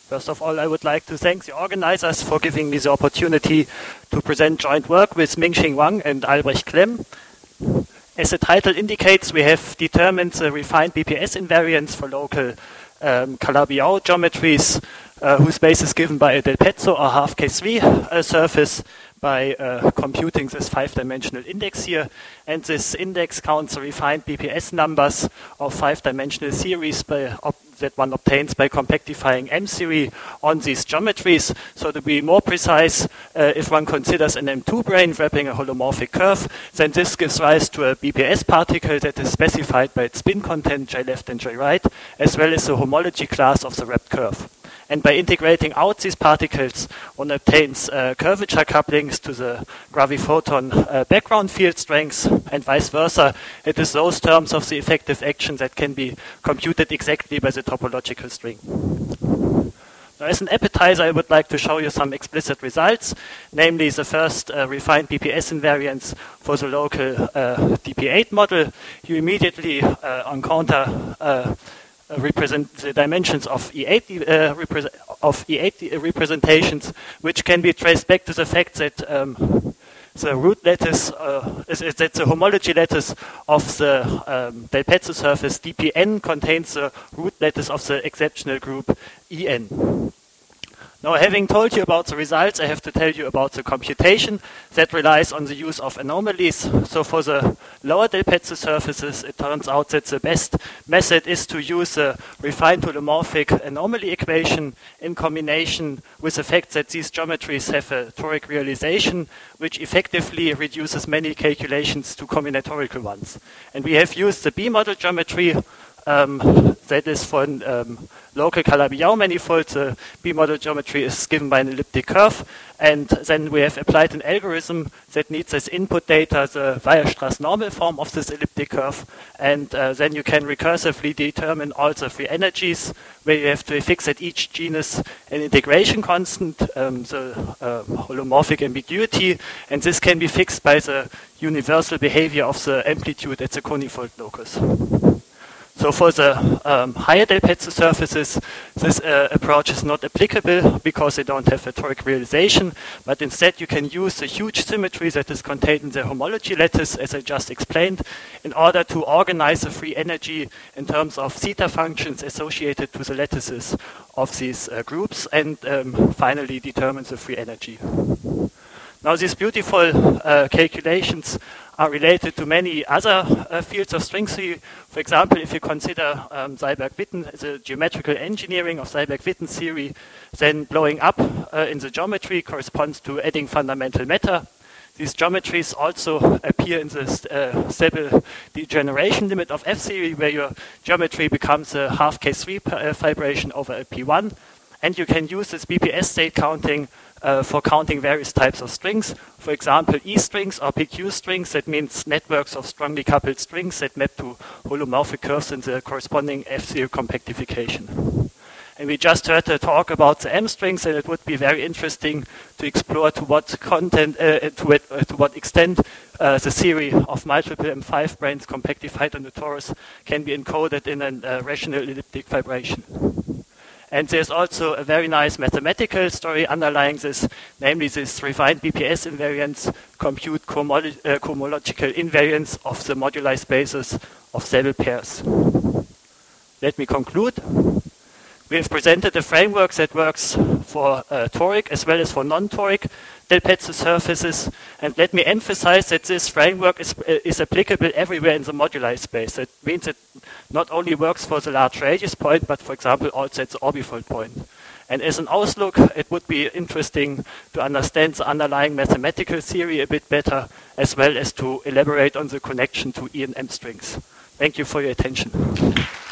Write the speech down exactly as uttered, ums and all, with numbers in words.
First of all, I would like to thank the organizers for giving me the opportunity to present joint work with Mingxing Wang and Albrecht Klemm. As the title indicates, we have determined the refined B P S invariance for local um, Calabi-Yau geometries, uh, whose base is given by a Del Pezzo or half K three uh, surface by uh, computing this five-dimensional index here. And this index counts the refined B P S numbers of five-dimensional series by that one obtains by compactifying M series on these geometries. So to be more precise, uh, if one considers an M two brane wrapping a holomorphic curve, then this gives rise to a B P S particle that is specified by its spin content, J left and J right, as well as the homology class of the wrapped curve. And by integrating out these particles, one obtains uh, curvature couplings to the graviphoton uh, background field strengths, and vice versa. It is those terms of the effective action that can be computed exactly by the topological string. Now, as an appetizer, I would like to show you some explicit results, namely the first uh, refined B P S invariance for the local uh, D P eight model. You immediately uh, encounter uh, Uh, represent the dimensions of E eight uh, of E eight representations, which can be traced back to the fact that um, the root lattice uh, is, is that the homology lattice of the um, Del Pezzo surface D P N contains the root lattice of the exceptional group E N. Now, having told you about the results, I have to tell you about the computation that relies on the use of anomalies. So for the lower Del Pezzo surfaces, it turns out that the best method is to use the refined holomorphic anomaly equation in combination with the fact that these geometries have a toric realization, which effectively reduces many calculations to combinatorial ones. And we have used the B-model geometry. Um, that is for an um, local Calabi-Yau manifold. The B-model geometry is given by an elliptic curve, and then we have applied an algorithm that needs as input data the Weierstrass normal form of this elliptic curve, and uh, then you can recursively determine all the free energies, where you have to fix at each genus an integration constant, um, the uh, holomorphic ambiguity, and this can be fixed by the universal behavior of the amplitude at the conifold locus. So for the um, higher Del Pezzo surfaces, this uh, approach is not applicable because they don't have a toric realization, but instead you can use the huge symmetry that is contained in the homology lattice, as I just explained, in order to organize the free energy in terms of theta functions associated to the lattices of these uh, groups, and um, finally determine the free energy. Now, these beautiful uh, calculations are related to many other uh, fields of string theory. For example, if you consider um, Seiberg-Witten, the geometrical engineering of Seiberg-Witten theory, then blowing up uh, in the geometry corresponds to adding fundamental matter. These geometries also appear in the uh, stable degeneration limit of F-theory, where your geometry becomes a half K three uh, fibration over a P one. And you can use this B P S state counting uh, for counting various types of strings. For example, E strings or P Q strings, that means networks of strongly coupled strings that map to holomorphic curves in the corresponding F-theory compactification. And we just heard a talk about the M strings, and it would be very interesting to explore to what content, uh, to, what, uh, to what extent uh, the theory of multiple M five branes compactified on the torus can be encoded in a uh, rational elliptic vibration. And there's also a very nice mathematical story underlying this, namely this refined B P S invariance compute cohomolo uh, cohomological invariance of the moduli spaces of Sabel pairs. Let me conclude. We have presented a framework that works for uh, toric as well as for non-toric Del Pezzo surfaces, and let me emphasize that this framework is, uh, is applicable everywhere in the moduli space. That means it not only works for the large radius point, but for example also at the orbifold point. And as an outlook, it would be interesting to understand the underlying mathematical theory a bit better, as well as to elaborate on the connection to E and M strings. Thank you for your attention.